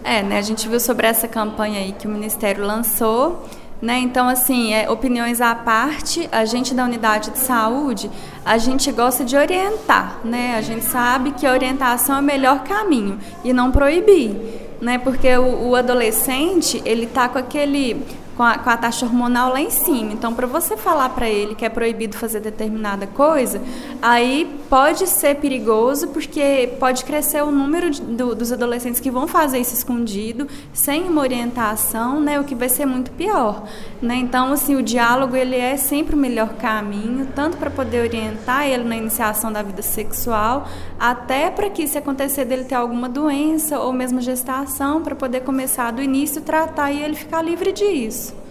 Né, a gente viu sobre essa campanha aí que o Ministério lançou, né? Então, assim, opiniões à parte, a gente da unidade de saúde, a gente gosta de orientar, né? A gente sabe que a orientação é o melhor caminho e não proibir, né? Porque o adolescente, ele tá com a taxa hormonal lá em cima. Então, para você falar para ele que é proibido fazer determinada coisa, aí pode ser perigoso, porque pode crescer o número dos adolescentes que vão fazer isso escondido, sem uma orientação, né, o que vai ser muito pior, né? Então, assim, o diálogo, ele é sempre o melhor caminho, tanto para poder orientar ele na iniciação da vida sexual, até para que, se acontecer dele ter alguma doença ou mesmo gestação, para poder começar do início, tratar e ele ficar livre disso.